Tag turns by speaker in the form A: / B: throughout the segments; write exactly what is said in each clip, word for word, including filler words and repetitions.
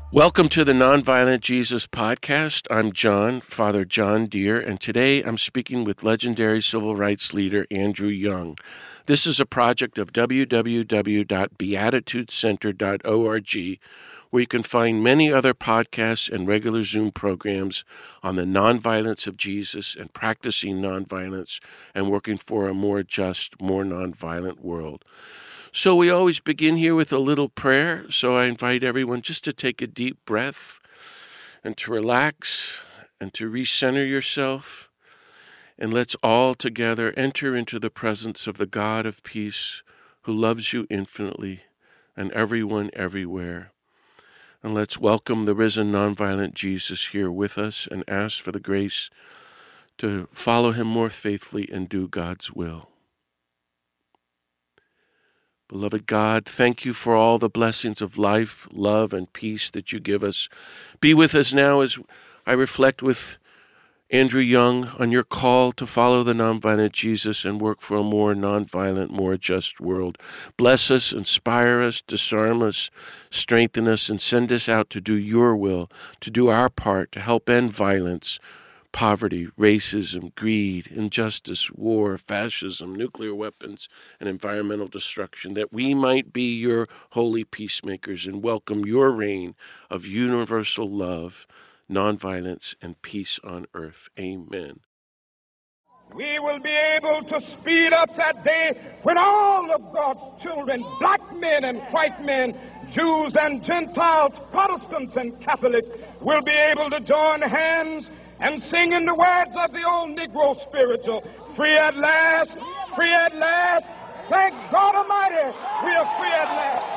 A: Welcome to the Nonviolent Jesus Podcast. I'm John, Father John Deere, and today I'm speaking with legendary civil rights leader Andrew Young. This is a project of w w w dot beatitude center dot org, where you can find many other podcasts and regular Zoom programs on the nonviolence of Jesus and practicing nonviolence and working for a more just, more nonviolent world. So we always begin here with a little prayer, so I invite everyone just to take a deep breath and to relax and to recenter yourself, and let's all together enter into the presence of the God of peace who loves you infinitely and everyone everywhere. And let's welcome the risen nonviolent Jesus here with us and ask for the grace to follow him more faithfully and do God's will. Beloved God, thank you for all the blessings of life, love, and peace that you give us. Be with us now as I reflect with Andrew Young on your call to follow the nonviolent Jesus and work for a more nonviolent, more just world. Bless us, inspire us, disarm us, strengthen us, and send us out to do your will, to do our part, to help end violence, poverty, racism, greed, injustice, war, fascism, nuclear weapons, and environmental destruction, that we might be your holy peacemakers and welcome your reign of universal love, nonviolence, and peace on earth. Amen.
B: We will be able to speed up that day when all of God's children, black men and white men, Jews and Gentiles, Protestants and Catholics, will be able to join hands and sing in the words of the old Negro spiritual, free at last, free at last. Thank God Almighty, we are free at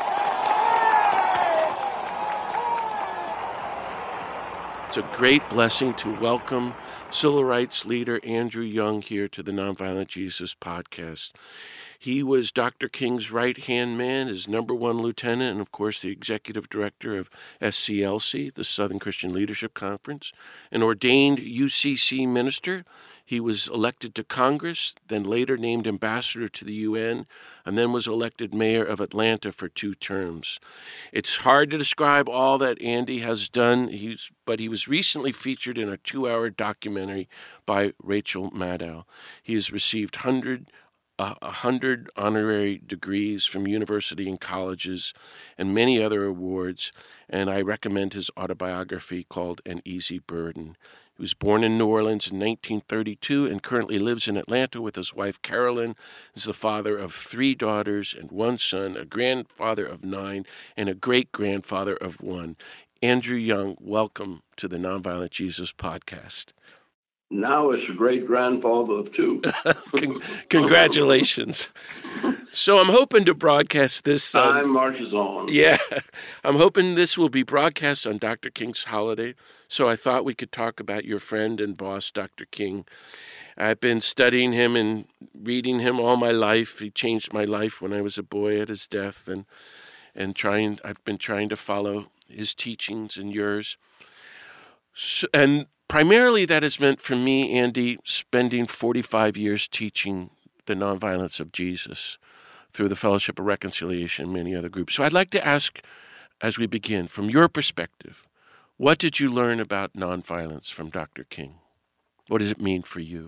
B: last.
A: It's a great blessing to welcome civil rights leader Andrew Young here to the Nonviolent Jesus Podcast. He was Doctor King's right-hand man, his number one lieutenant, and of course the executive director of S C L C, the Southern Christian Leadership Conference, an ordained U C C minister. He was elected to Congress, then later named ambassador to the U N, and then was elected mayor of Atlanta for two terms. It's hard to describe all that Andy has done, He's, but he was recently featured in a two-hour documentary by Rachel Maddow. He has received hundred a hundred honorary degrees from university and colleges and many other awards, and I recommend his autobiography called An Easy Burden. He was born in New Orleans in nineteen thirty-two and currently lives in Atlanta with his wife Carolyn. He's the father of three daughters and one son, a grandfather of nine, and a great-grandfather of one. Andrew Young, welcome to the Nonviolent Jesus Podcast.
C: Now it's a great-grandfather of two.
A: Con- congratulations. So I'm hoping to broadcast this. Um,
C: Time marches on.
A: Yeah. I'm hoping this will be broadcast on Doctor King's holiday. So I thought we could talk about your friend and boss, Doctor King. I've been studying him and reading him all my life. He changed my life when I was a boy at his death, and and trying. I've been trying to follow his teachings and yours. So, and primarily that has meant for me, Andy, spending forty-five years teaching the nonviolence of Jesus through the Fellowship of Reconciliation and many other groups. So I'd like to ask, as we begin, from your perspective, what did you learn about nonviolence from Doctor King? What does it mean for you?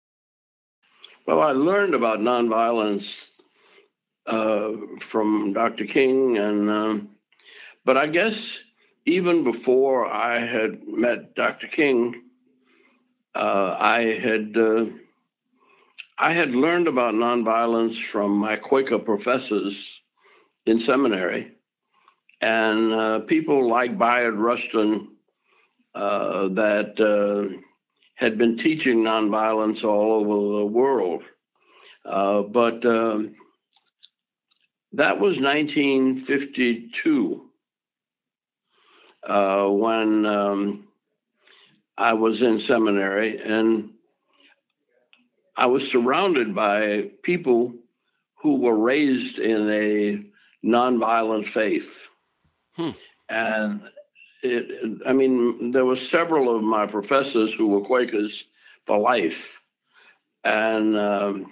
C: Well, I learned about nonviolence uh, from Doctor King, and um, but I guess even before I had met Doctor King, uh, I had uh, I had learned about nonviolence from my Quaker professors in seminary, and uh, people like Bayard Rustin uh, that uh, had been teaching nonviolence all over the world. Uh, but um, that was nineteen fifty-two. Uh, when um, I was in seminary, and I was surrounded by people who were raised in a nonviolent faith. Hmm. And it, I mean, there were several of my professors who were Quakers for life. And um,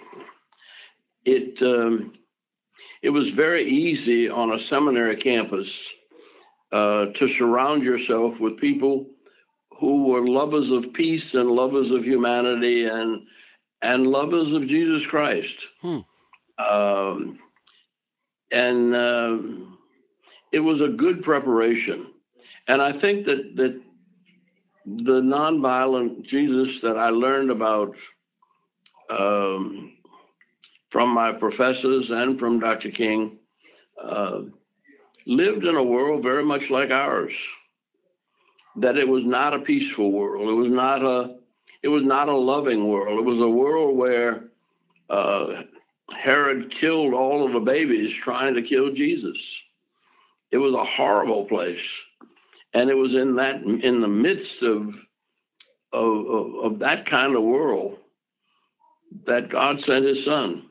C: it, um, it was very easy on a seminary campus uh, to surround yourself with people who were lovers of peace and lovers of humanity and and lovers of Jesus Christ.
A: Hmm.
C: Um, and uh, it was a good preparation. And I think that that the nonviolent Jesus that I learned about um, from my professors and from Doctor King uh, lived in a world very much like ours. That it was not a peaceful world. It was not a it was not a loving world. It was a world where uh, Herod killed all of the babies trying to kill Jesus. It was a horrible place. And it was in that in the midst of of, of, of that kind of world that God sent his son.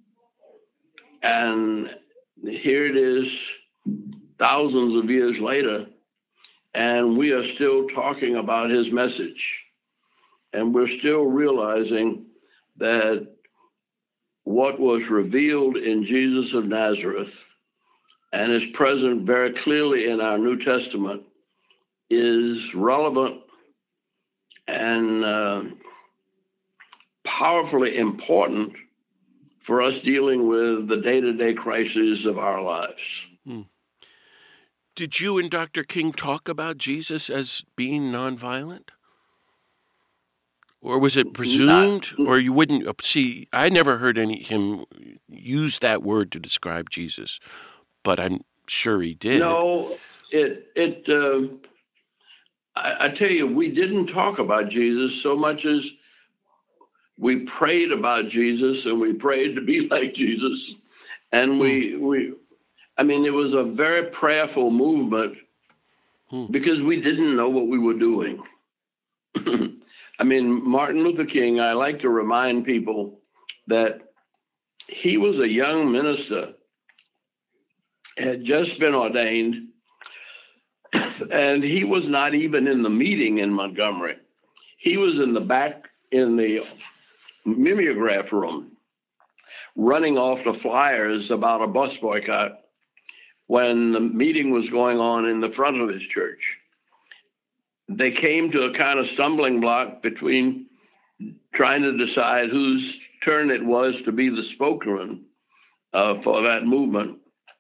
C: And here it is thousands of years later, and we are still talking about his message. And we're still realizing that what was revealed in Jesus of Nazareth and is present very clearly in our New Testament is relevant and uh, powerfully important for us dealing with the day-to-day crises of our lives.
A: Hmm. Did you and Doctor King talk about Jesus as being nonviolent? Or was it presumed? Not, or you wouldn't see? I never heard any him use that word to describe Jesus, but I'm sure he did.
C: No, it it. Uh, I, I tell you, we didn't talk about Jesus so much as we prayed about Jesus, and we prayed to be like Jesus, and we hmm. we. I mean, it was a very prayerful movement hmm. because we didn't know what we were doing. I mean, Martin Luther King, I like to remind people that he was a young minister, had just been ordained, and he was not even in the meeting in Montgomery. He was in the back in the mimeograph room, running off the flyers about a bus boycott when the meeting was going on in the front of his church. They came to a kind of stumbling block between trying to decide whose turn it was to be the spokesman uh, for that movement.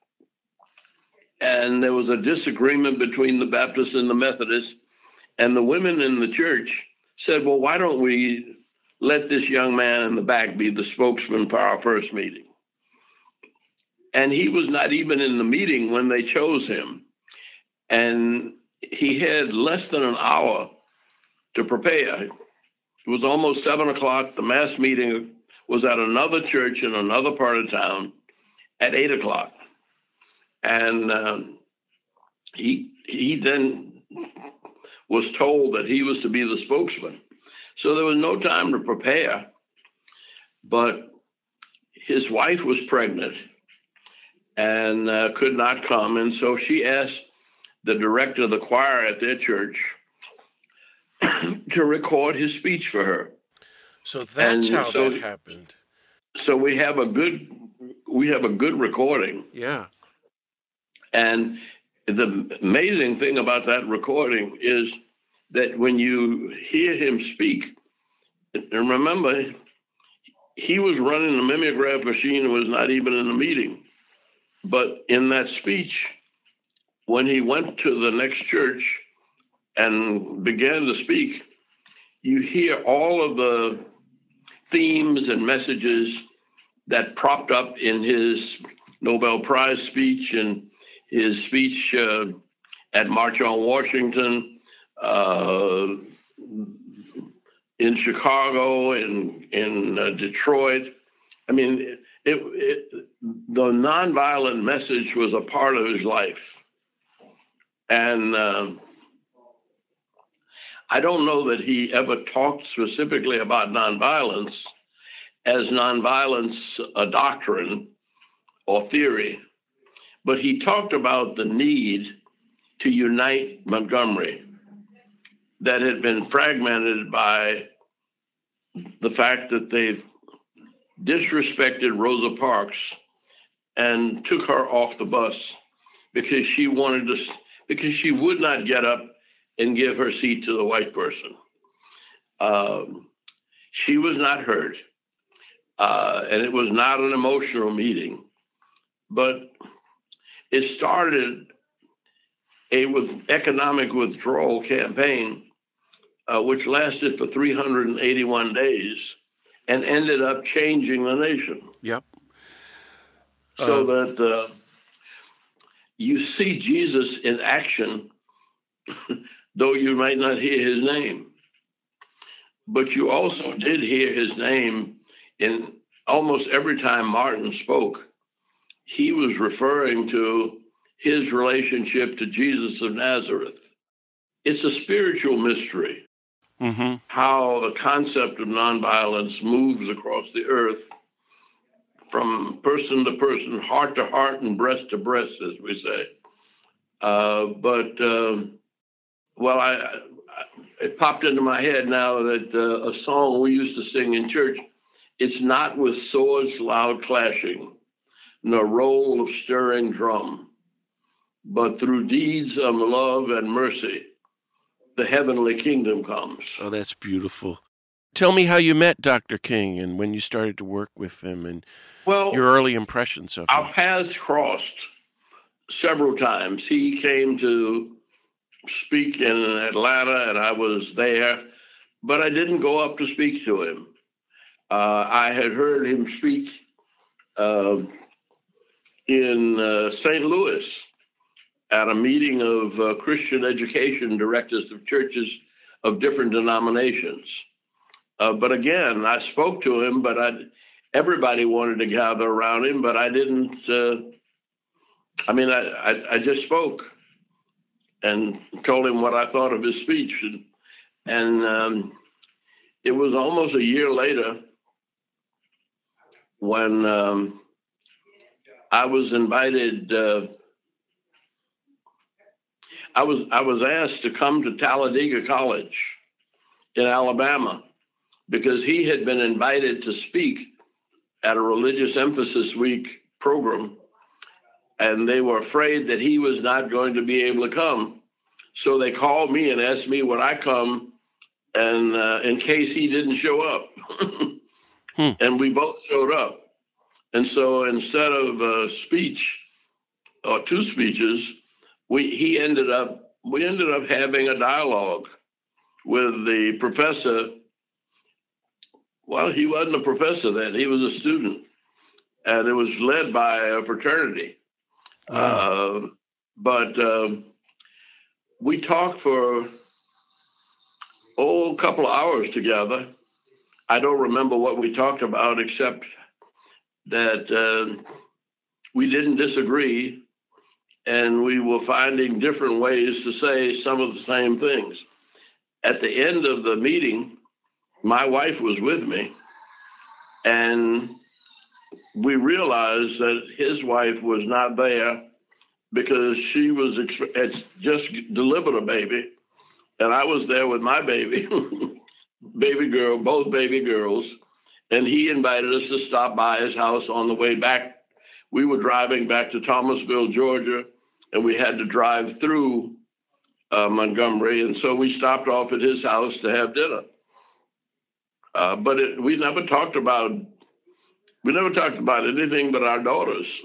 C: And there was a disagreement between the Baptists and the Methodists. And the women in the church said, well, why don't we let this young man in the back be the spokesman for our first meeting? And he was not even in the meeting when they chose him. And he had less than an hour to prepare. It was almost seven o'clock. The mass meeting was at another church in another part of town at eight o'clock. And um, he he then was told that he was to be the spokesman. So there was no time to prepare. But his wife was pregnant and uh, could not come. And so she asked the director of the choir at their church to record his speech for her.
A: So that's and how so, that happened.
C: So we have a good we have a good recording.
A: Yeah.
C: And the amazing thing about that recording is that when you hear him speak, and remember, he was running the mimeograph machine and was not even in the meeting. But in that speech, when he went to the next church and began to speak, you hear all of the themes and messages that propped up in his Nobel Prize speech and his speech uh, at March on Washington, uh, in Chicago, in, in uh, Detroit. I mean, it, it, the nonviolent message was a part of his life. And uh, I don't know that he ever talked specifically about nonviolence as nonviolence a doctrine or theory, but he talked about the need to unite Montgomery that had been fragmented by the fact that they disrespected Rosa Parks and took her off the bus because she wanted to because she would not get up and give her seat to the white person. Um, she was not heard, uh, and it was not an emotional meeting, but it started a with economic withdrawal campaign, uh, which lasted for three hundred eighty-one days and ended up changing the nation.
A: Yep.
C: So
A: Uh,
C: that uh, you see Jesus in action, though you might not hear his name. But you also did hear his name in almost every time Martin spoke. He was referring to his relationship to Jesus of Nazareth. It's a spiritual mystery,
A: mm-hmm.
C: how the concept of nonviolence moves across the earth from person to person, heart to heart, and breast to breast, as we say. Uh, but, um, well, I, I, it popped into my head now that uh, a song we used to sing in church, it's not with swords loud clashing, nor roll of stirring drum, but through deeds of love and mercy, the heavenly kingdom comes.
A: Oh, that's beautiful. Tell me how you met Doctor King and when you started to work with him and
C: well,
A: your early impressions of him.
C: Our paths crossed several times. He came to speak in Atlanta, and I was there, but I didn't go up to speak to him. Uh, I had heard him speak uh, in uh, Saint Louis at a meeting of uh, Christian education directors of churches of different denominations. Uh, but again, I spoke to him, but I, everybody wanted to gather around him, but I didn't, uh, I mean, I, I, I just spoke and told him what I thought of his speech. And, and um, it was almost a year later when um, I was invited, uh, I was I was asked to come to Talladega College in Alabama because he had been invited to speak at a Religious Emphasis Week program, and they were afraid that he was not going to be able to come. So they called me and asked me would I come, and uh, in case he didn't show up.
A: hmm.
C: And we both showed up. And so instead of a speech or two speeches, we he ended up we ended up having a dialogue with the professor. Well, he wasn't a professor then; he was a student, and it was led by a fraternity. Wow. Uh, but uh, we talked for oh, a couple of hours together. I don't remember what we talked about, except that uh, we didn't disagree, and we were finding different ways to say some of the same things. At the end of the meeting, my wife was with me, and we realized that his wife was not there because she was had just delivered a baby, and I was there with my baby, baby girl, both baby girls, and he invited us to stop by his house on the way back. We were driving back to Thomasville, Georgia, and we had to drive through uh, Montgomery, and so we stopped off at his house to have dinner. Uh, but it, we never talked about we never talked about anything but our daughters.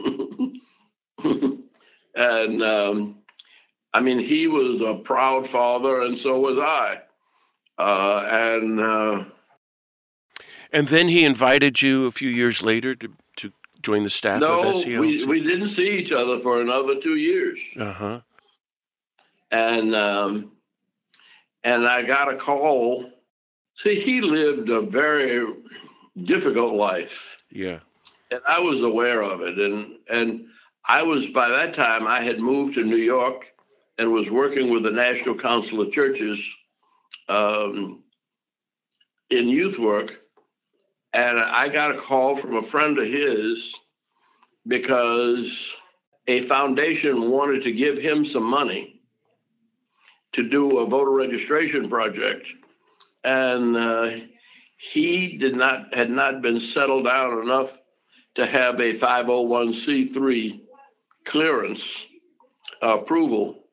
C: And um, I mean, he was a proud father, and so was I. Uh, and uh,
A: and then he invited you a few years later to, to join the staff
C: no,
A: of S C L C?
C: we we didn't see each other for another two years.
A: Uh huh.
C: And um, and I got a call. See, he lived a very difficult life.
A: Yeah.
C: And I was aware of it. And and I was, by that time, I had moved to New York and was working with the National Council of Churches um, in youth work. And I got a call from a friend of his because a foundation wanted to give him some money to do a voter registration project. And uh, he did not had not been settled down enough to have a five oh one c three clearance uh, approval.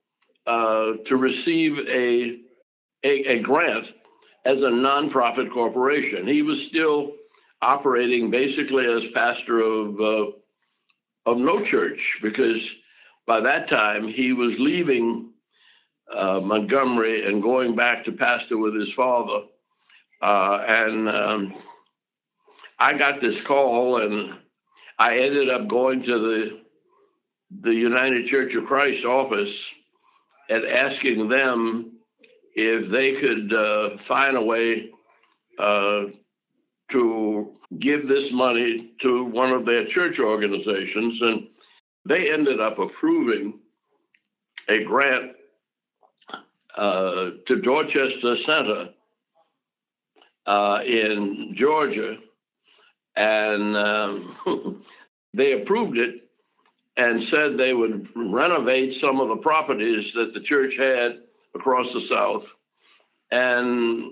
C: uh, to receive a, a, a grant as a nonprofit corporation. He was still operating basically as pastor of uh, of no church, because by that time he was leaving uh, Montgomery and going back to pastor with his father. Uh, and um, I got this call, and I ended up going to the the United Church of Christ office and asking them if they could uh, find a way uh, to give this money to one of their church organizations. And they ended up approving a grant uh, to Dorchester Center uh, in Georgia. And um, they approved it and said they would renovate some of the properties that the church had across the South, and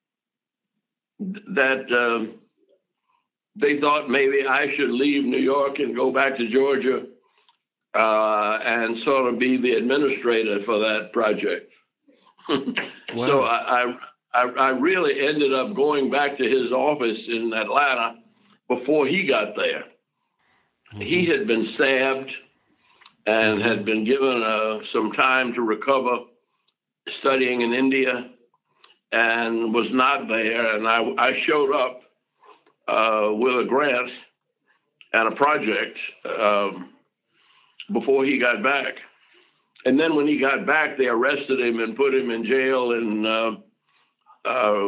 C: that uh, they thought maybe I should leave New York and go back to Georgia uh, and sort of be the administrator for that project. Wow. So I, I, I really ended up going back to his office in Atlanta before he got there. Mm-hmm. He had been stabbed and had been given uh, some time to recover, studying in India, and was not there. And I, I showed up uh, with a grant and a project um, before he got back. And then when he got back, they arrested him and put him in jail in uh, uh,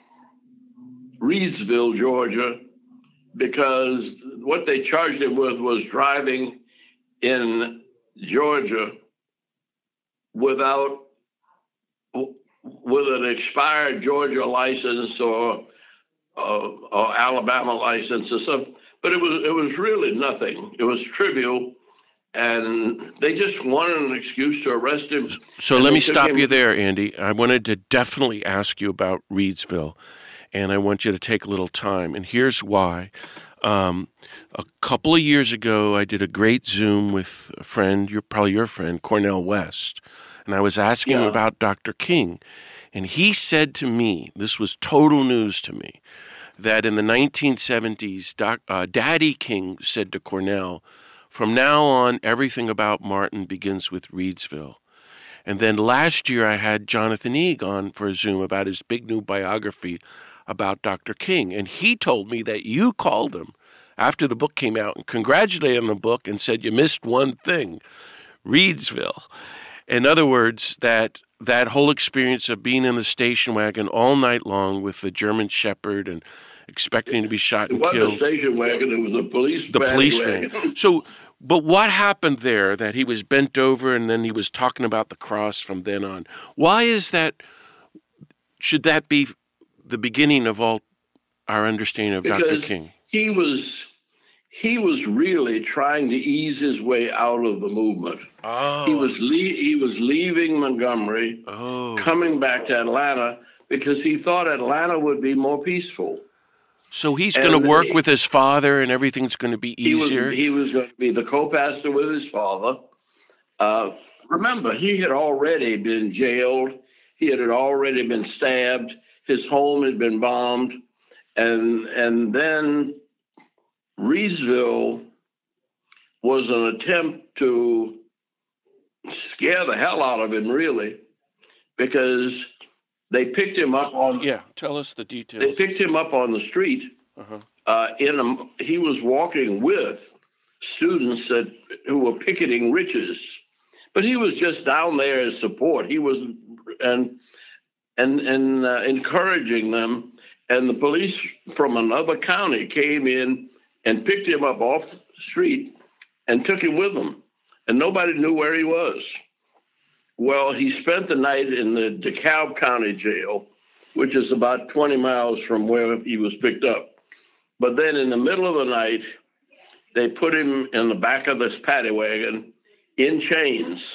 C: Reidsville, Georgia, because what they charged him with was driving in Georgia without, with an expired Georgia license or, uh, or Alabama license or something. But it was, it was really nothing. It was trivial. And they just wanted an excuse to arrest him.
A: So let me stop you there, Andy. I wanted to definitely ask you about Reidsville, and I want you to take a little time. And here's why. Um, a couple of years ago, I did a great Zoom with a friend, you're probably your friend, Cornel West, and I was asking yeah. him about Doctor King. And he said to me, this was total news to me, that in the nineteen seventies, Doc, uh, Daddy King said to Cornel, from now on, everything about Martin begins with Reidsville. And then last year, I had Jonathan Eeg on for a Zoom about his big new biography about Doctor King. And he told me that you called him after the book came out and congratulated on the book and said you missed one thing, Reidsville. In other words, that that whole experience of being in the station wagon all night long with the German Shepherd and expecting to be shot and
C: killed. It
A: wasn't
C: a station wagon, it was a police
A: The police
C: wagon.
A: van. So, but what happened there that he was bent over and then he was talking about the cross from then on? Why is that, should that be the beginning of all our understanding of
C: because
A: Doctor King?
C: He was, he was really trying to ease his way out of the movement.
A: Oh.
C: He was le- he was leaving Montgomery,
A: oh.
C: coming back to Atlanta because he thought Atlanta would be more peaceful.
A: So he's going to work he, with his father and everything's going to be easier?
C: He was, he was going to be the co-pastor with his father. Uh, remember, he had already been jailed. He had already been stabbed. His home had been bombed. And, and then Reidsville was an attempt to scare the hell out of him, really, because they picked him up on.
A: Yeah, tell us the details.
C: They picked him up on the street. Uh-huh. Uh, in a, he was walking with students that who were picketing Riches, but he was just down there as support. He was and and and uh, encouraging them. And the police from another county came in and picked him up off the street and took him with them, and nobody knew where he was. Well, he spent the night in the DeKalb County Jail, which is about twenty miles from where he was picked up. But then in the middle of the night, they put him in the back of this paddy wagon in chains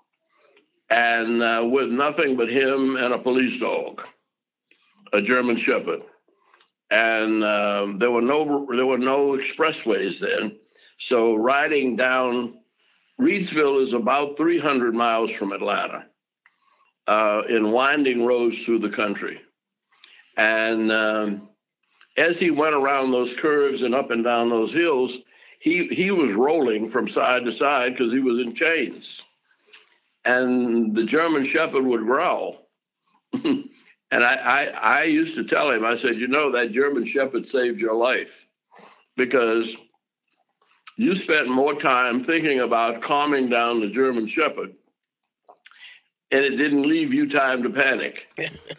C: and uh, with nothing but him and a police dog, a German Shepherd. And um, there were no there were no expressways then. So riding down Reidsville is about three hundred miles from Atlanta, uh, in winding roads through the country. And um, as he went around those curves and up and down those hills, he, he was rolling from side to side because he was in chains. And the German Shepherd would growl. And I, I, I used to tell him, I said, you know, that German Shepherd saved your life because you spent more time thinking about calming down the German Shepherd, and it didn't leave you time to panic.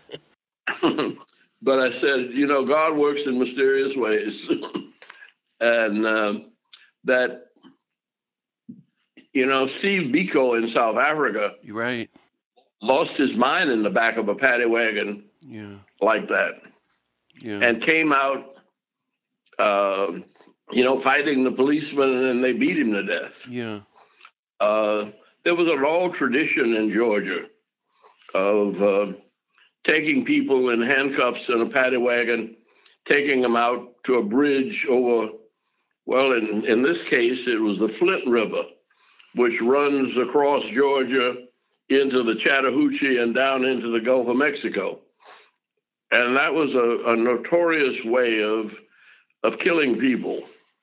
C: But I said, you know, God works in mysterious ways. And uh, that, you know, Steve Biko in South Africa
A: You're right.
C: lost his mind in the back of a paddy wagon
A: Yeah.
C: like that.
A: Yeah.
C: And came out, uh, you know, fighting the policemen, and then they beat him to death.
A: Yeah.
C: Uh, there was a long tradition in Georgia of uh, taking people in handcuffs in a paddy wagon, taking them out to a bridge over, well, in, in this case, it was the Flint River, which runs across Georgia into the Chattahoochee and down into the Gulf of Mexico. And that was a, a notorious way of of killing people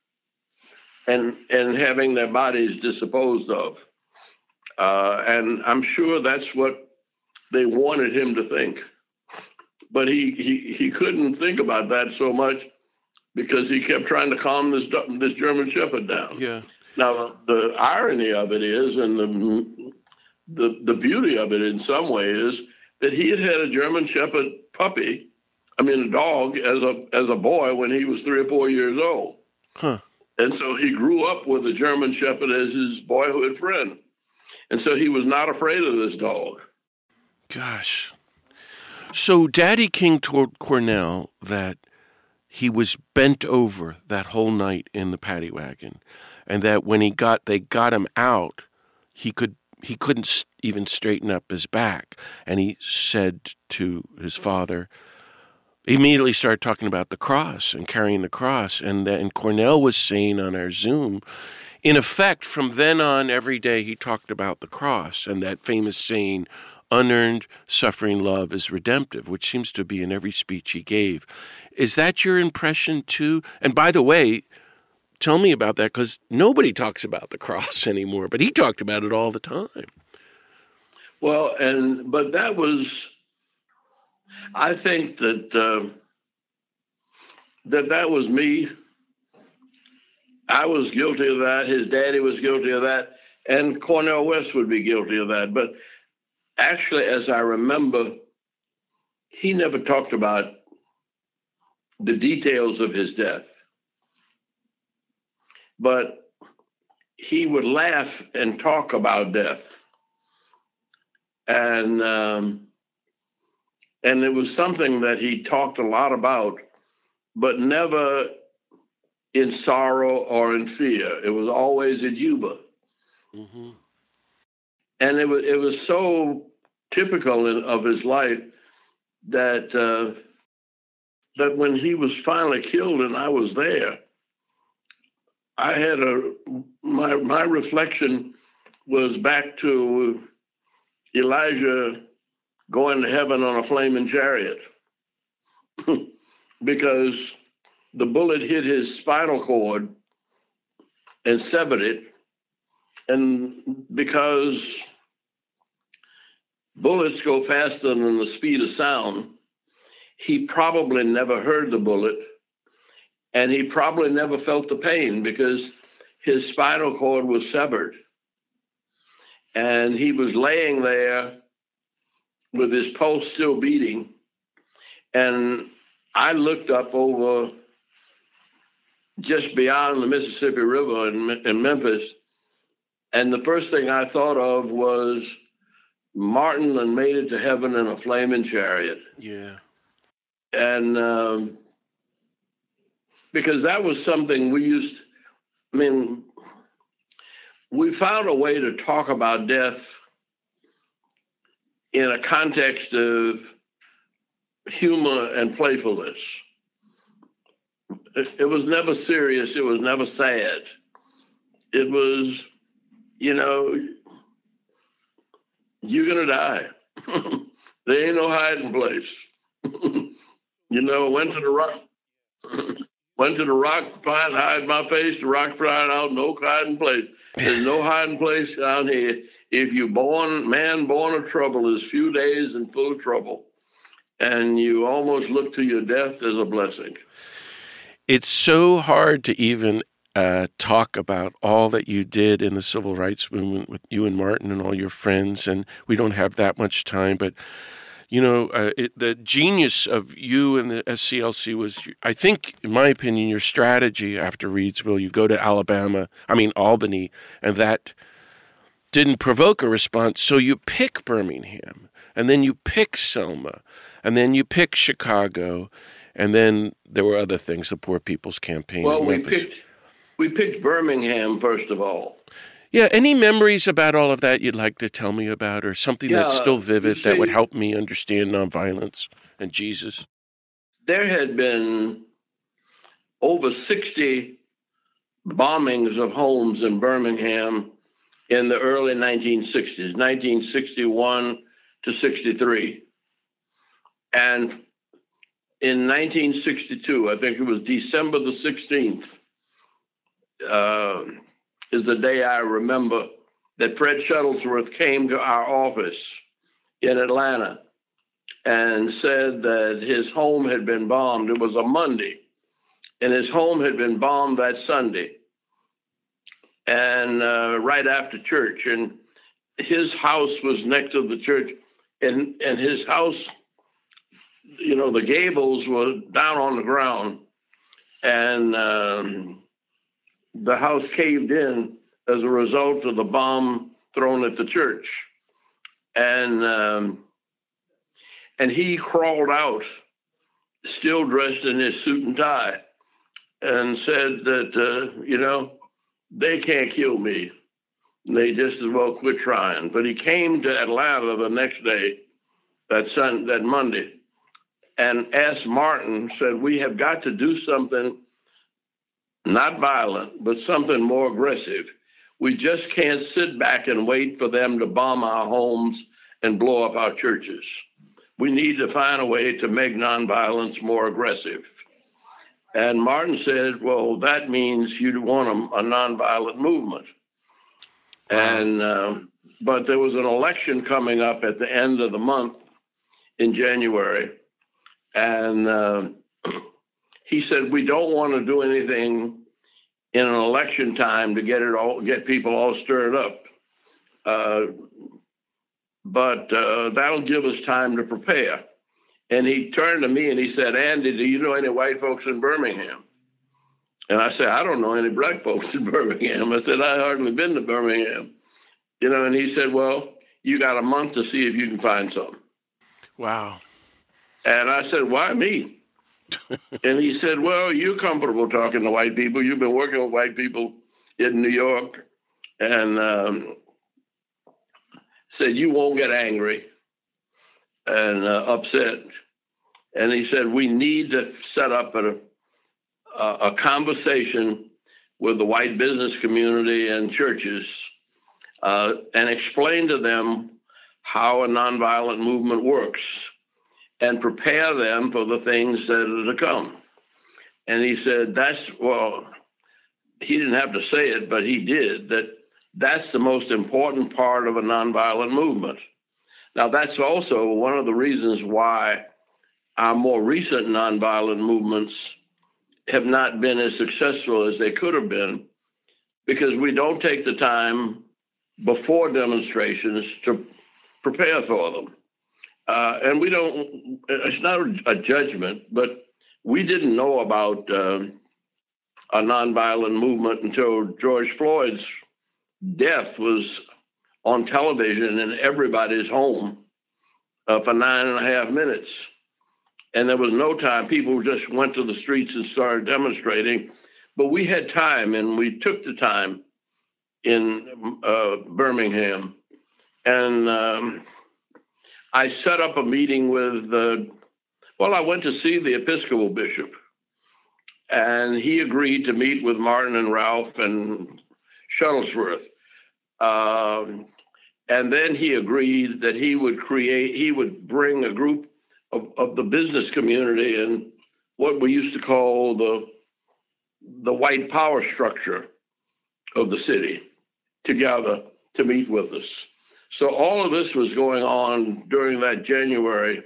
C: and and having their bodies disposed of. Uh, and I'm sure that's what they wanted him to think. But he, he he couldn't think about that so much because he kept trying to calm this this German Shepherd down.
A: Yeah.
C: Now, the irony of it is, and the, the, the beauty of it in some way is that he had had a German Shepherd puppy, I mean, a dog, as a as a boy when he was three or four years old.
A: Huh.
C: And so he grew up with a German Shepherd as his boyhood friend. And so he was not afraid of this dog.
A: Gosh. So Daddy King told Cornell that he was bent over that whole night in the paddy wagon, and that when he got they got him out, he could he couldn't even straighten up his back. And he said to his father, he immediately started talking about the cross and carrying the cross. And then Cornell was saying on our Zoom, in effect, from then on, every day he talked about the cross and that famous saying, unearned suffering love is redemptive, which seems to be in every speech he gave. Is that your impression too? And by the way, tell me about that, because nobody talks about the cross anymore, but he talked about it all the time.
C: Well, and but that was, I think that uh, that that was me. I was guilty of that. His daddy was guilty of that, and Cornel West would be guilty of that. But actually, as I remember, he never talked about the details of his death. But he would laugh and talk about death. And um, and it was something that he talked a lot about, but never in sorrow or in fear. It was always in humor. Mm-hmm. And it was it was so typical in, of his life that uh, that when he was finally killed and I was there, I had a my my reflection was back to Elijah going to heaven on a flaming chariot because the bullet hit his spinal cord and severed it, and because bullets go faster than the speed of sound, he probably never heard the bullet. And he probably never felt the pain because his spinal cord was severed. And he was laying there with his pulse still beating. And I looked up over just beyond the Mississippi River in, in Memphis. And the first thing I thought of was Martin and made it to heaven in a flaming chariot.
A: Yeah.
C: And, um, because that was something we used, I mean, we found a way to talk about death in a context of humor and playfulness. It, it was never serious. It was never sad. It was you know, you're going to die. There ain't no hiding place. You know, went to the rock, went to the rock, find, hide my face, the rock crying out, no hiding place. There's no hiding place down here. If you're born, man born of trouble is few days and full of trouble. And you almost look to your death as a blessing.
A: It's so hard to even uh, talk about all that you did in the civil rights movement with you and Martin and all your friends, and we don't have that much time, but you know, uh, it, the genius of you and the S C L C was, I think, in my opinion, your strategy after Reidsville. You go to Alabama, I mean Albany, and that didn't provoke a response, so you pick Birmingham, and then you pick Selma, and then you pick Chicago, and then there were other things, the Poor People's Campaign.
C: Well, we picked, we picked Birmingham, first of all.
A: Yeah, any memories about all of that you'd like to tell me about, or something yeah, that's still vivid see, that would help me understand nonviolence and Jesus?
C: There had been over sixty bombings of homes in Birmingham in the early nineteen sixties, nineteen sixty-one to sixty-three. And in nineteen sixty-two, I think it was December the sixteenth, uh, is the day I remember that Fred Shuttlesworth came to our office in Atlanta and said that his home had been bombed. It was a Monday, and his home had been bombed that Sunday, and uh, right after church. And his house was next to the church, and, and his house, you know, the gables were down on the ground, and um, the house caved in as a result of the bomb thrown at the church. And um, and he crawled out, still dressed in his suit and tie, and said that, uh, you know, they can't kill me. They just as well quit trying. But he came to Atlanta the next day, that Sun, that Monday, and asked Martin, said, we have got to do something not violent, but something more aggressive. We just can't sit back and wait for them to bomb our homes and blow up our churches. We need to find a way to make nonviolence more aggressive. And Martin said, well, that means you'd want a, a nonviolent movement. Wow. And uh, but there was an election coming up at the end of the month in January. And uh, he said, we don't want to do anything in an election time to get it all, get people all stirred up. Uh, but uh, that'll give us time to prepare. And he turned to me and he said, Andy, do you know any white folks in Birmingham? And I said, I don't know any black folks in Birmingham. I said, I hardly been to Birmingham. You know, and he said, well, you got a month to see if you can find some.
A: Wow.
C: And I said, why me? And he said, well, you're comfortable talking to white people. You've been working with white people in New York. And um, said, you won't get angry and uh, upset. And he said, we need to set up a, a, a conversation with the white business community and churches uh, and explain to them how a nonviolent movement works and prepare them for the things that are to come. And he said, that's, well, he didn't have to say it, but he did, that that's the most important part of a nonviolent movement. Now, that's also one of the reasons why our more recent nonviolent movements have not been as successful as they could have been, because we don't take the time before demonstrations to prepare for them. Uh, and we don't, it's not a judgment, but we didn't know about uh, a nonviolent movement until George Floyd's death was on television in everybody's home uh, for nine and a half minutes. And there was no time. People just went to the streets and started demonstrating. But we had time, and we took the time in uh, Birmingham. And um, I set up a meeting with, uh, well, I went to see the Episcopal bishop. And he agreed to meet with Martin and Ralph and Shuttlesworth. Um, and then he agreed that he would create, he would bring a group of, of the business community and what we used to call the, the white power structure of the city together to meet with us. So all of this was going on during that January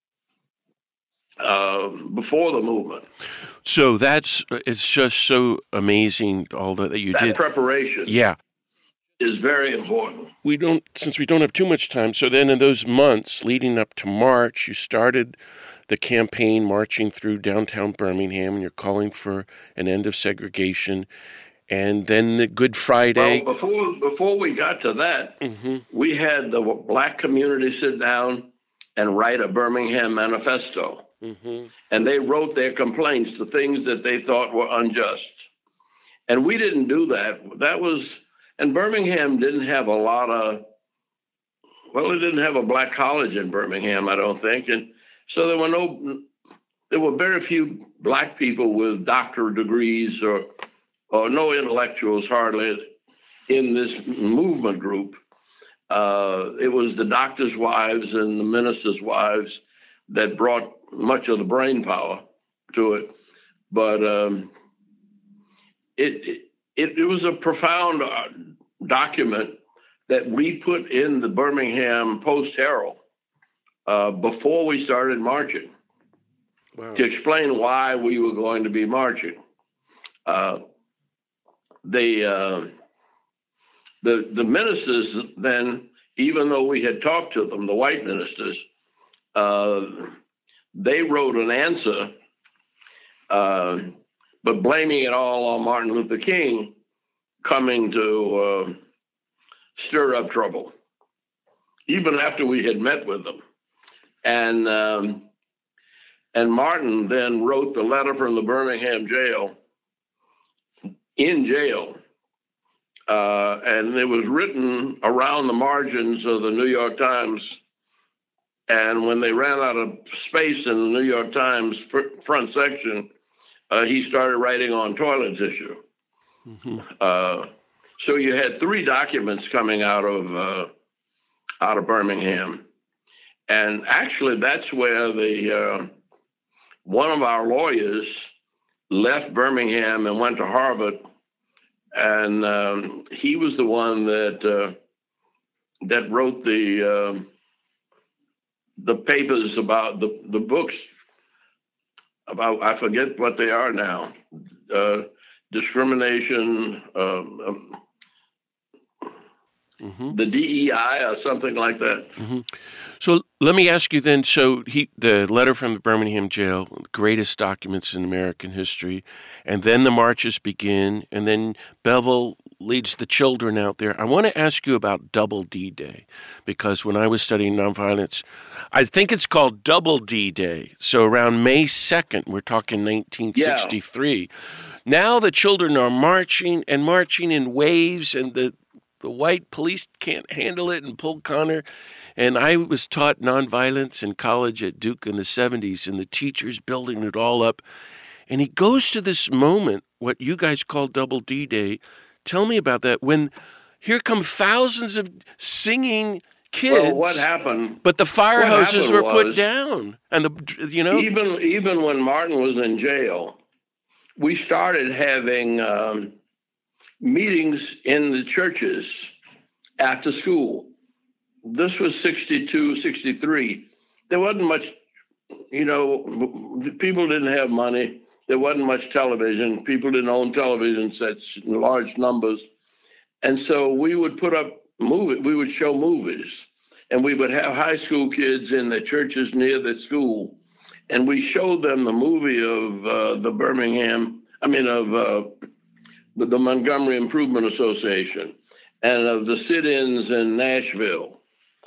C: uh, before the movement.
A: So that's, it's just so amazing, all that, that you
C: that
A: did.
C: That preparation
A: yeah.
C: is very important.
A: We don't, since we don't have too much time, so then in those months leading up to March, you started the campaign marching through downtown Birmingham, and you're calling for an end of segregation. And then the Good Friday.
C: Well, before before we got to that, mm-hmm. we had the black community sit down and write a Birmingham manifesto. Mm-hmm. And they wrote their complaints, the things that they thought were unjust. And we didn't do that. That was, and Birmingham didn't have a lot of, well, it didn't have a black college in Birmingham, I don't think. And so there were no, there were very few black people with doctorate degrees or or no intellectuals hardly in this movement group. Uh, it was the doctors' wives and the ministers' wives that brought much of the brain power to it. But um, it, it it was a profound uh, document that we put in the Birmingham Post-Herald uh, before we started marching. Wow. To explain why we were going to be marching. Uh, They, uh, the the ministers then, even though we had talked to them, the white ministers, uh, they wrote an answer, uh, but blaming it all on Martin Luther King coming to uh, stir up trouble, even after we had met with them. And, um, and Martin then wrote the letter from the Birmingham jail in jail, uh, and it was written around the margins of the New York Times. And when they ran out of space in the New York Times fr- front section, uh, he started writing on toilet tissue. Mm-hmm. Uh, so you had three documents coming out of uh, out of Birmingham, and actually that's where the uh, one of our lawyers left Birmingham and went to Harvard, and um, he was the one that uh, that wrote the uh, the papers about the, the books about, I forget what they are now, uh, discrimination, um, um, mm-hmm. the D E I or something like that.
A: Mm-hmm. So let me ask you then, so he, the letter from the Birmingham jail, the greatest documents in American history, and then the marches begin, and then Bevel leads the children out there. I want to ask you about Double D Day, because when I was studying nonviolence, I think it's called Double D Day. So around May second, we're talking nineteen sixty-three. Yeah. Now the children are marching and marching in waves, and the, the white police can't handle it and pull Connor. And I was taught nonviolence in college at Duke in the seventies, and the teacher's building it all up. And he goes to this moment, what you guys call Double D Day. Tell me about that. When here come thousands of singing kids.
C: Well, what happened?
A: But the fire hoses were put down, and the you know
C: even even when Martin was in jail, we started having um, meetings in the churches after school. This was sixty-two, sixty-three. There wasn't much, you know, people didn't have money. There wasn't much television. People didn't own television sets in large numbers. And so we would put up movie, we would show movies, and we would have high school kids in the churches near the school. And we showed them the movie of uh, the Birmingham, I mean, of uh, the, the Montgomery Improvement Association, and of the sit-ins in Nashville,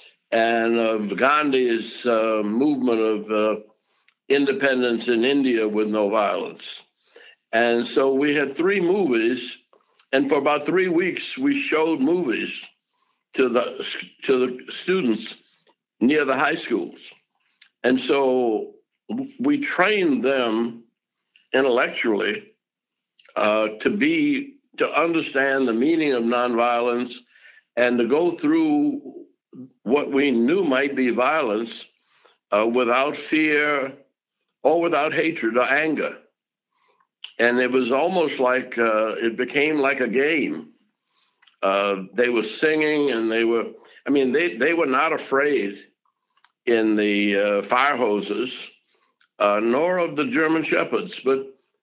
C: and of Gandhi's uh, movement of uh, independence in India with no violence. And so we had three movies, and for about three weeks we showed movies to the to the students near the high schools. And so we trained them intellectually uh, to be to understand the meaning of nonviolence and to go through what we knew might be violence uh, without fear or without hatred or anger. And it was almost like uh, it became like a game. Uh, they were singing and they were, I mean, they, they were not afraid in the uh, fire hoses, uh, nor of the German shepherds, but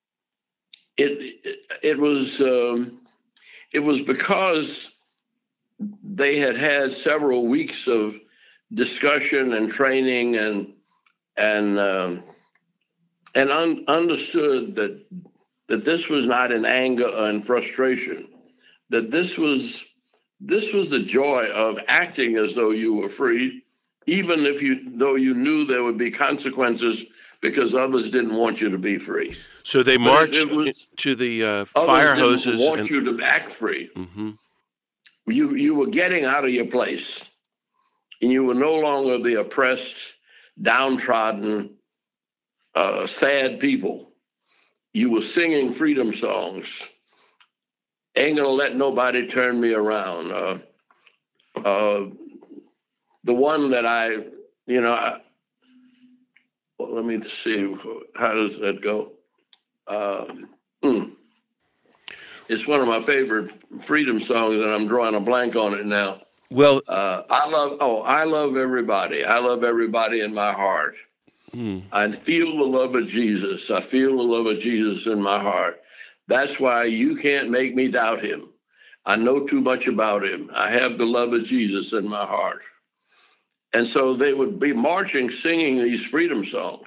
C: it, it, it was, um, it was because they had had several weeks of discussion and training and, and, um, and un- understood that that this was not in anger and frustration, that this was this was the joy of acting as though you were free, even if you though you knew there would be consequences because others didn't want you to be free.
A: So they
C: But
A: marched
C: it, it was,
A: to the uh,
C: others
A: fire
C: didn't
A: hoses.
C: want
A: and...
C: you to act free.
A: Mm-hmm.
C: You you were getting out of your place, and you were no longer the oppressed, downtrodden, uh, sad people. You were singing freedom songs. Ain't gonna let nobody turn me around. Uh, uh, the one that I, you know, I, well, let me see, how does that go? Uh, hmm. It's one of my favorite freedom songs, and I'm drawing a blank on it now.
A: Well,
C: uh, I love, oh, I love everybody. I love everybody in my heart. Hmm. I feel the love of Jesus. I feel the love of Jesus in my heart. That's why you can't make me doubt him. I know too much about him. I have the love of Jesus in my heart. And so they would be marching, singing these freedom songs.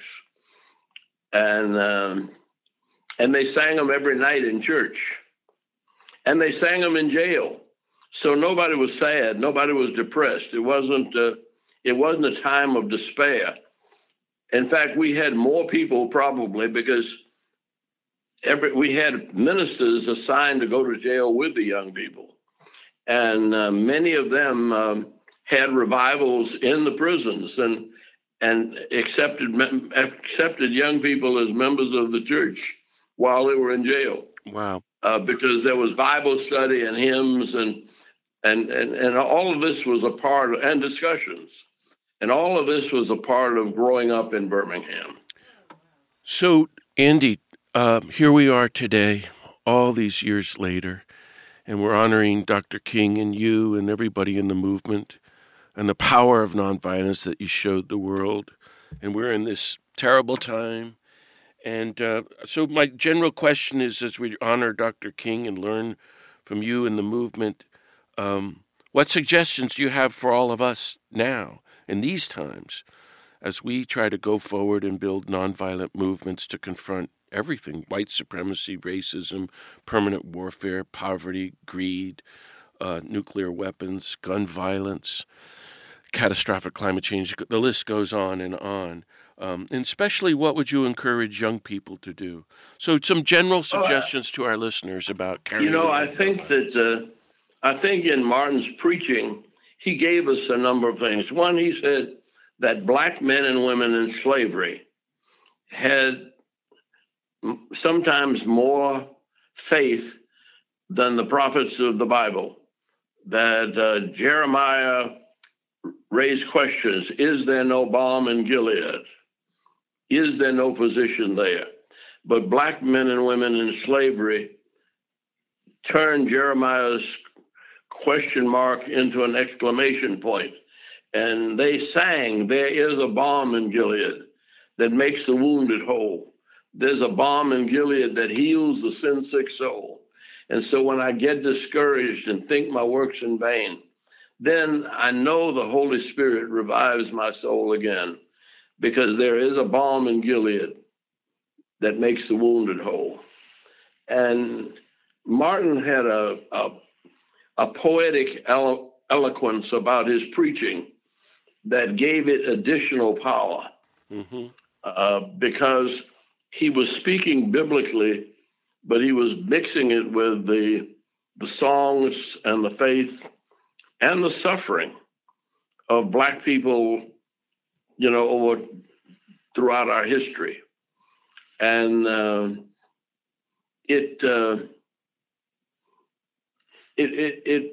C: And, um, and they sang them every night in church. And they sang them in jail. So nobody was sad. Nobody was depressed. It wasn't, uh, it wasn't a time of despair. In fact, we had more people probably because every, we had ministers assigned to go to jail with the young people. And uh, many of them um, had revivals in the prisons and and accepted accepted young people as members of the church while they were in jail.
A: Wow.
C: Uh, because there was Bible study and hymns and, and, and, and all of this was a part of, and discussions. And all of this was a part of growing up in Birmingham.
A: So, Andy, uh, here we are today, all these years later, and we're honoring Doctor King and you and everybody in the movement and the power of nonviolence that you showed the world. And we're in this terrible time. And uh, so my general question is, as we honor Doctor King and learn from you and the movement, um, what suggestions do you have for all of us now? In these times, as we try to go forward and build nonviolent movements to confront everything, white supremacy, racism, permanent warfare, poverty, greed, uh, nuclear weapons, gun violence, catastrophic climate change, the list goes on and on. Um, and especially, what would you encourage young people to do? So some general suggestions to our listeners about carrying
C: You know,
A: on
C: I think that, uh, I think in Martin's preaching, he gave us a number of things. One, he said that black men and women in slavery had sometimes more faith than the prophets of the Bible, that uh, Jeremiah raised questions. Is there no balm in Gilead? Is there no physician there? But black men and women in slavery turned Jeremiah's question mark into an exclamation point. And they sang, there is a balm in Gilead that makes the wounded whole. There's a balm in Gilead that heals the sin-sick soul. And so when I get discouraged and think my work's in vain, then I know the Holy Spirit revives my soul again, because there is a balm in Gilead that makes the wounded whole. And Martin had a, a, a poetic elo- eloquence about his preaching that gave it additional power, mm-hmm. uh, because he was speaking biblically, but he was mixing it with the, the songs and the faith and the suffering of black people, you know, over throughout our history. And uh, it, uh, it, it, it,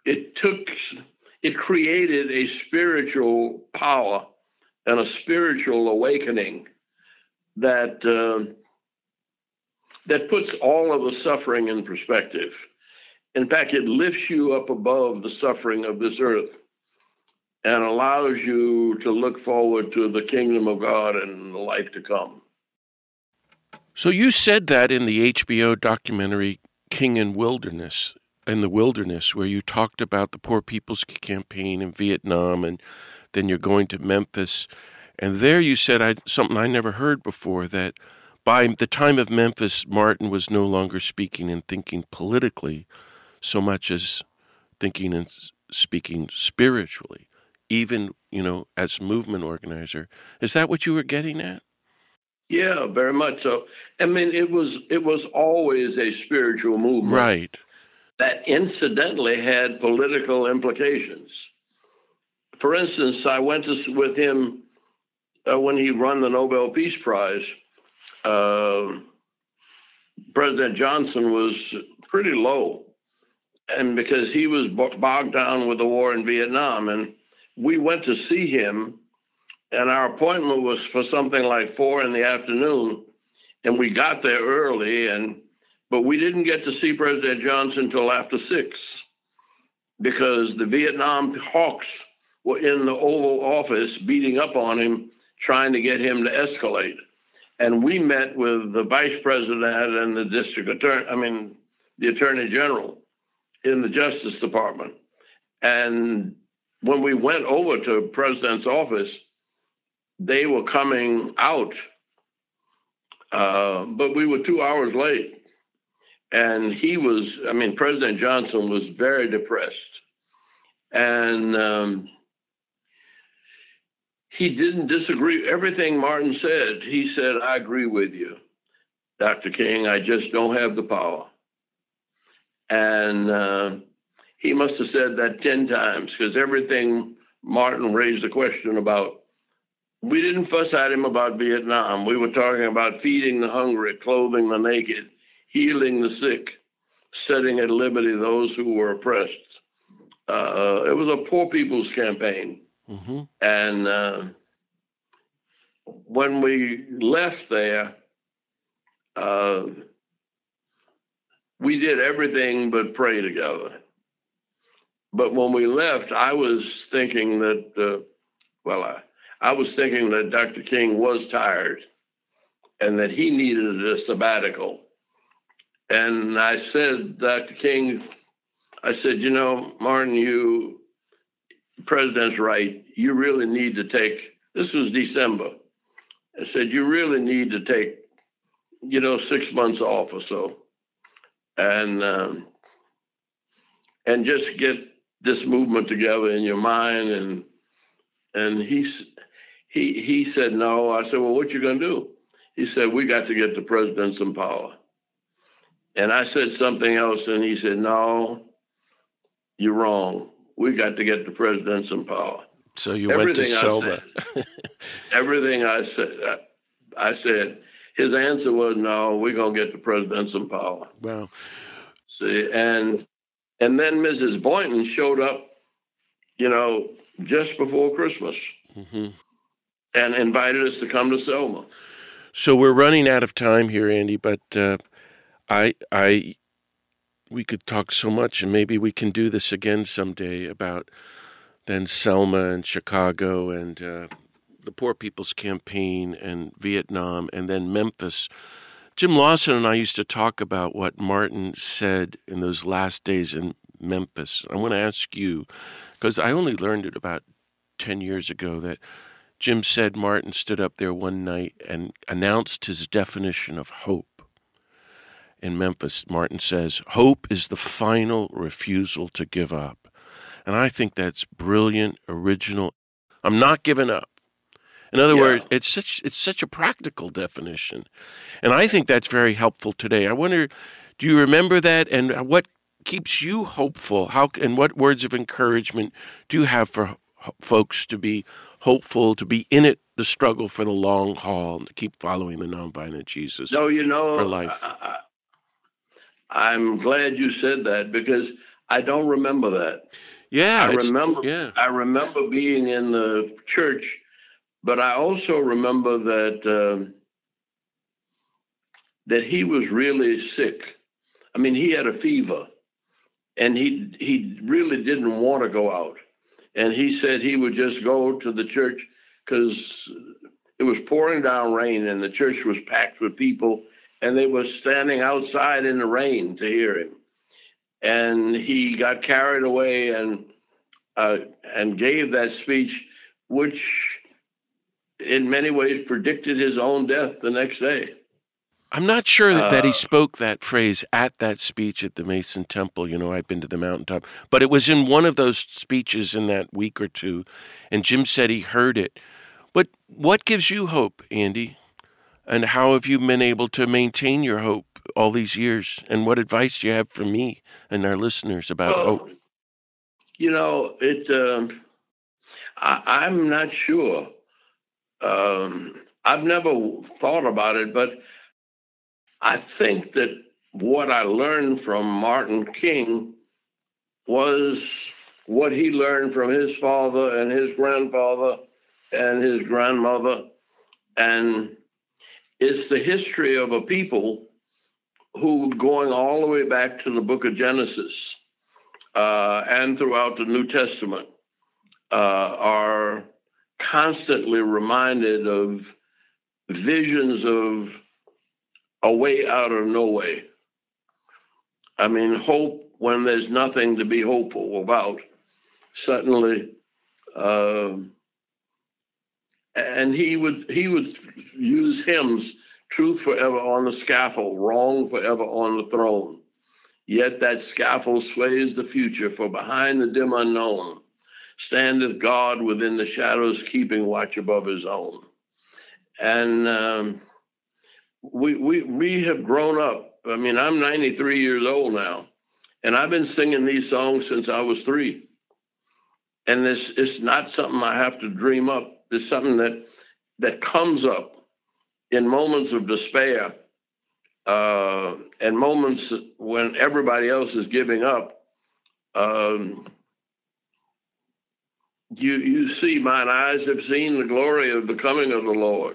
C: it took, it created a spiritual power and a spiritual awakening that uh, that puts all of the suffering in perspective. In fact, it lifts you up above the suffering of this earth and allows you to look forward to the kingdom of God and the life to come.
A: So you said that in the H B O documentary King in Wilderness, in the Wilderness, where you talked about the Poor People's Campaign in Vietnam, and then you're going to Memphis. And there you said I, something I never heard before, that by the time of Memphis, Martin was no longer speaking and thinking politically so much as thinking and speaking spiritually, even, you know, as movement organizer. Is that what you were getting at?
C: Yeah, very much so. I mean, it was it was always a spiritual movement.
A: Right.
C: That incidentally had political implications. For instance, I went to, with him uh, when he won the Nobel Peace Prize. Uh, President Johnson was pretty low, and because he was bogged down with the war in Vietnam, and we went to see him, and our appointment was for something like four in the afternoon, and we got there early, and but we didn't get to see President Johnson until after six, because the Vietnam hawks were in the Oval Office beating up on him, trying to get him to escalate. And we met with the vice president and the district attorney, I mean, the attorney general in the Justice Department. And when we went over to the president's office, they were coming out, uh, but we were two hours late. And he was, I mean, President Johnson was very depressed. And um, he didn't disagree. Everything Martin said, he said, I agree with you, Doctor King. I just don't have the power. And uh, he must have said that ten times, because everything Martin raised a question about, we didn't fuss at him about Vietnam. We were talking about feeding the hungry, clothing the naked, healing the sick, setting at liberty those who were oppressed. Uh, it was a poor people's campaign. Mm-hmm. And uh, when we left there, uh, we did everything but pray together. But when we left, I was thinking that, uh, well, I, I was thinking that Doctor King was tired and that he needed a sabbatical. And I said, Doctor King, I said, you know, Martin, you, the president's right. You really need to take, this was December. I said, you really need to take, you know, six months off or so. And, um, and just get this movement together in your mind. And, and he, he, he said, no. I said, well, what you going to do? He said, we got to get the president some power. And I said something else, and he said, no, you're wrong. We got to get the president some power.
A: So you everything went to Selma.
C: Said, everything I said, I, I said, his answer was, no, we're going to get the president some power.
A: Wow.
C: See, and and then Missus Boynton showed up, you know, just before Christmas, mm-hmm. and invited us to come to Selma.
A: So we're running out of time here, Andy, but uh, I, I, we could talk so much, and maybe we can do this again someday about then Selma and Chicago and uh, the Poor People's Campaign and Vietnam and then Memphis. Jim Lawson and I used to talk about what Martin said in those last days in Memphis. I want to ask you, because I only learned it about ten years ago, that Jim said Martin stood up there one night and announced his definition of hope. In Memphis, Martin says, hope is the final refusal to give up. And I think that's brilliant, original. I'm not giving up. In other yeah. words, it's such it's such a practical definition. And I think that's very helpful today. I wonder, do you remember that? And what keeps you hopeful? How and what words of encouragement do you have for folks to be hopeful, to be in it, the struggle for the long haul, and to keep following the nonviolent Jesus
C: no, you know,
A: for life?
C: I, I, I'm glad you said that, because I don't remember that.
A: Yeah,
C: I
A: it's-
C: remember.
A: yeah.
C: I remember being in the church, but I also remember that um, that he was really sick. I mean, he had a fever, and he he really didn't want to go out. And he said he would just go to the church because it was pouring down rain, and the church was packed with people, and they were standing outside in the rain to hear him. And he got carried away and uh, and gave that speech, which in many ways predicted his own death the next day.
A: I'm not sure that, that he
C: Uh,
A: spoke that phrase at that speech at the Mason Temple. You know, I've been to the mountaintop, but it was in one of those speeches in that week or two, and Jim said he heard it. But what gives you hope, Andy? And how have you been able to maintain your hope all these years? And what advice do you have for me and our listeners about
C: well,
A: hope?
C: You know, it. Um, I, I'm not sure. Um, I've never thought about it, but I think that what I learned from Martin King was what he learned from his father and his grandfather and his grandmother. And it's the history of a people who, going all the way back to the book of Genesis uh, and throughout the New Testament, uh, are constantly reminded of visions of a way out of no way. I mean, hope when there's nothing to be hopeful about, suddenly. Uh, and he would he would use hymns, truth forever on the scaffold, wrong forever on the throne. Yet that scaffold sways the future, for behind the dim unknown standeth God within the shadows, keeping watch above his own. And um, we, we, we have grown up. I mean, I'm ninety-three years old now, and I've been singing these songs since I was three. And this it's not something I have to dream up. It's something that that comes up in moments of despair uh, and moments when everybody else is giving up. Um, you you see, mine eyes have seen the glory of the coming of the Lord.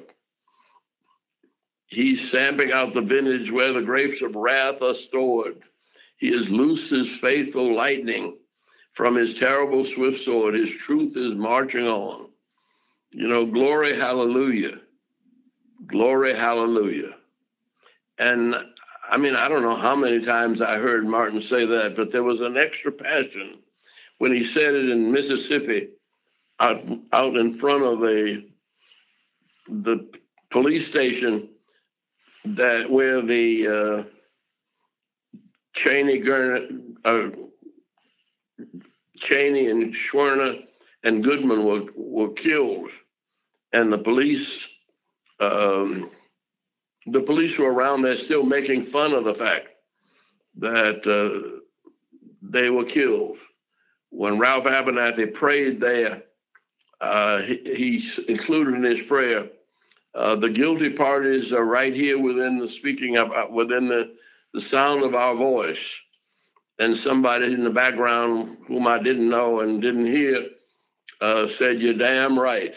C: He's stamping out the vintage where the grapes of wrath are stored. He has loosed his faithful lightning from his terrible swift sword. His truth is marching on. You know, glory, hallelujah. Glory, hallelujah. And I mean, I don't know how many times I heard Martin say that, but there was an extra passion when he said it in Mississippi, out, out in front of a, the police station that where the uh, Cheney, uh, Cheney and Schwerner and Goodman were, were killed. And the police, um, the police were around there still making fun of the fact that uh, they were killed. When Ralph Abernathy prayed there, uh, he, he included in his prayer, uh, the guilty parties are right here within the speaking of, uh, within the, the sound of our voice. And somebody in the background whom I didn't know and didn't hear uh, said, "You're damn right."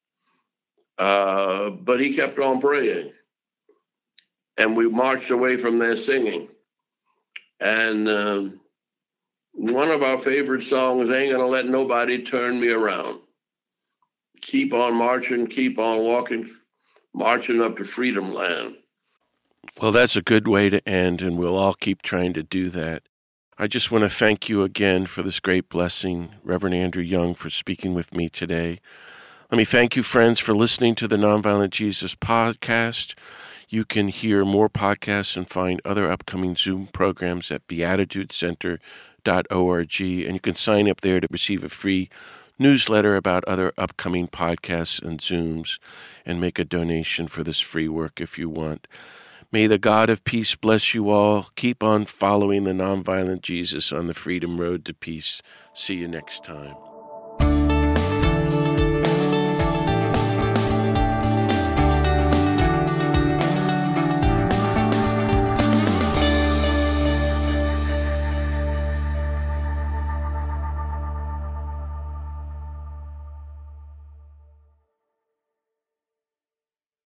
C: Uh, but he kept on praying. And we marched away from there singing. And um, one of our favorite songs, "Ain't Gonna Let Nobody Turn Me Around." Keep on marching, keep on walking, marching up to freedom land.
A: Well, that's a good way to end, and we'll all keep trying to do that. I just want to thank you again for this great blessing, Reverend Andrew Young, for speaking with me today. Let me thank you, friends, for listening to the Nonviolent Jesus podcast. You can hear more podcasts and find other upcoming Zoom programs at beatitude center dot org, and you can sign up there to receive a free newsletter about other upcoming podcasts and Zooms, and make a donation for this free work if you want. May the God of peace bless you all. Keep on following the nonviolent Jesus on the freedom road to peace. See you next time.